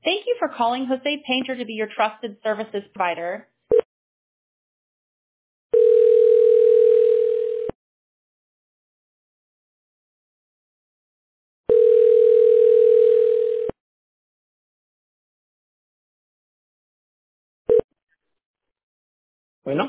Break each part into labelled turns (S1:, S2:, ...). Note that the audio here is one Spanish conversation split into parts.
S1: Thank you for calling Jose Painter to be your trusted services provider.
S2: Bueno,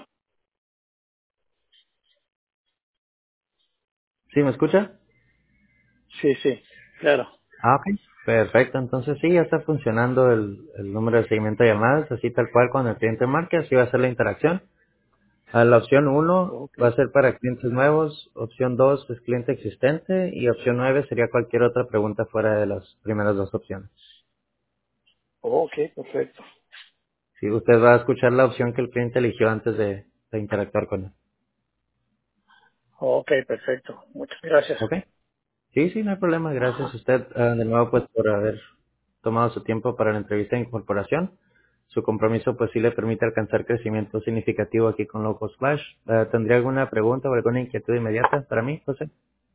S3: ¿Sí me escucha?
S2: sí, sí, claro.
S3: Ah, ok. Perfecto, entonces sí, ya está funcionando el número de seguimiento de llamadas, así tal cual cuando el cliente marque, así va a ser la interacción. La opción uno
S2: Ok,
S3: va a ser para clientes nuevos, opción 2 es cliente existente y opción 9 sería cualquier otra pregunta fuera de las primeras dos opciones.
S2: ok, perfecto.
S3: Sí, usted va a escuchar la opción que el cliente eligió antes de interactuar con él.
S2: Ok, perfecto. Muchas gracias.
S3: ¿Ok? Sí, sí, no hay problema. Gracias a
S2: Ajá.
S3: usted de nuevo pues por haber tomado su tiempo para la entrevista de incorporación. Su compromiso pues sí le permite alcanzar crecimiento significativo aquí con Local Splash. ¿Tendría alguna pregunta o alguna inquietud inmediata para mí, José?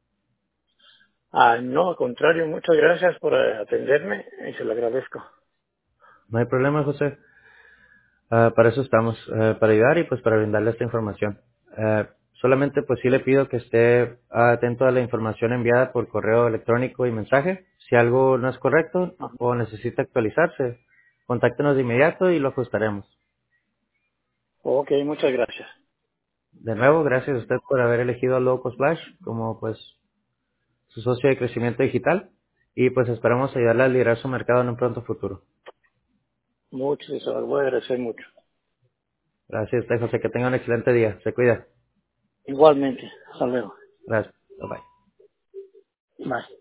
S2: No, al contrario, muchas gracias por atenderme y se lo agradezco.
S3: No hay problema, José. Para eso estamos, para ayudar y pues para brindarle esta información. Solamente pues sí le pido que esté atento a la información enviada por correo electrónico y mensaje. Si algo no es correcto
S2: Ajá.
S3: o necesita actualizarse, contáctenos de inmediato y lo ajustaremos.
S2: Ok, muchas gracias.
S3: De nuevo, gracias a usted por haber elegido a Loco Splash como pues su socio de crecimiento digital y pues esperamos ayudarle a liderar su mercado en un pronto futuro.
S2: Mucho, se lo voy a agradecer mucho.
S3: Gracias a usted, José, que tenga un excelente día. Se cuida.
S2: Igualmente, hasta luego.
S3: Gracias. Bye bye.
S2: Bye.